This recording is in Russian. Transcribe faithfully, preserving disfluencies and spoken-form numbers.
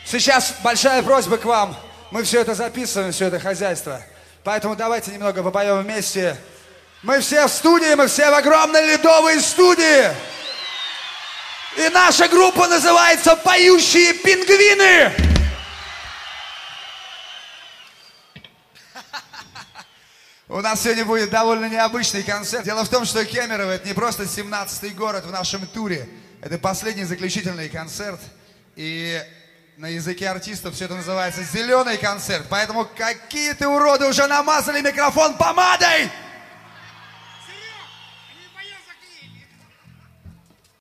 Сейчас большая просьба к вам. Мы все это записываем, все это хозяйство. Поэтому давайте немного попоем вместе. Мы все в студии, мы все в огромной ледовой студии. И наша группа называется «Поющие пингвины». У нас сегодня будет довольно необычный концерт. Дело в том, что Кемерово — это не просто семнадцатый город в нашем туре. Это последний заключительный концерт. И на языке артистов все это называется «зеленый концерт». Поэтому какие-то уроды уже намазали микрофон помадой!